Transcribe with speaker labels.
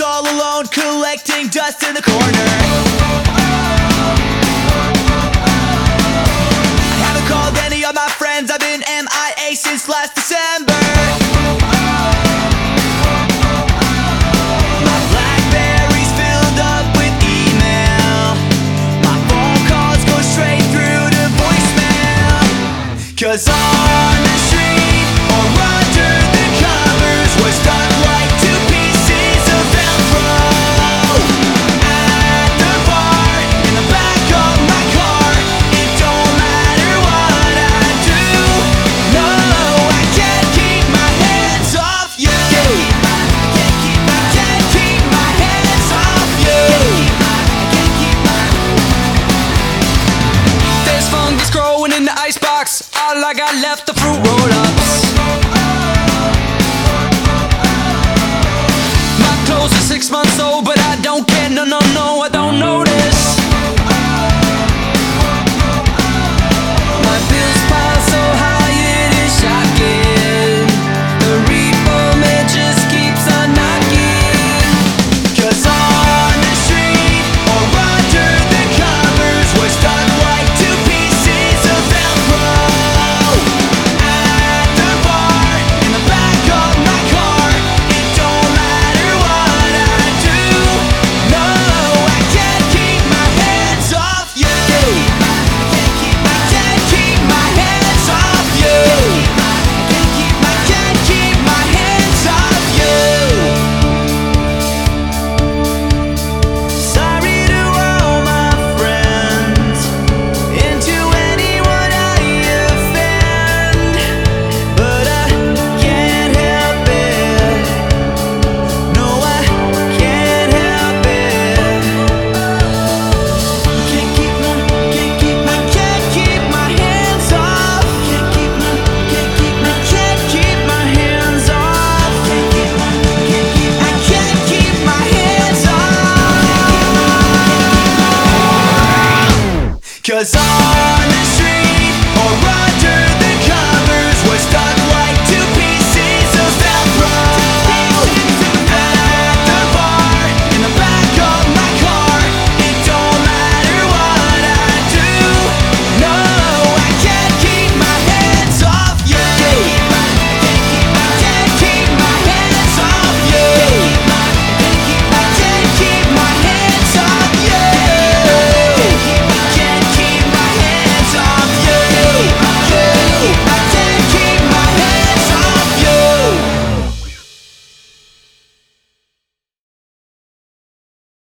Speaker 1: house all alone, collecting dust in the corner. I haven't called any of my friends, I've been MIA since last December. My BlackBerry's filled up with email. My phone calls go straight through to voicemail. 'Cause on the street or under the covers was stuck like two pieces of Velcro. At the bar, in the back of my car, it don't matter what I do. No, I can't keep my hands off you. Can't keep my hands off you. There's fungus growing in the icebox. All I got left the fruit roll-ups. My clothes are 6 months old, but I don't care. No, no, no, I don't notice. My bills pile so high it is shocking. The repo man just keeps on knocking. 'Cause on the street or under the covers we're stuck like two pieces of Velcro. At the bar, in the back of my car, it don't matter what I do. No, I can't keep my hands off you. I can't keep my hands off you. I can't keep my hands off you. Sorry to all my friends, and to anyone I offend, but I can't help it. No, I can't help it. Can't keep my hands off. Can't keep my hands off. I can't keep my hands off. 'Cause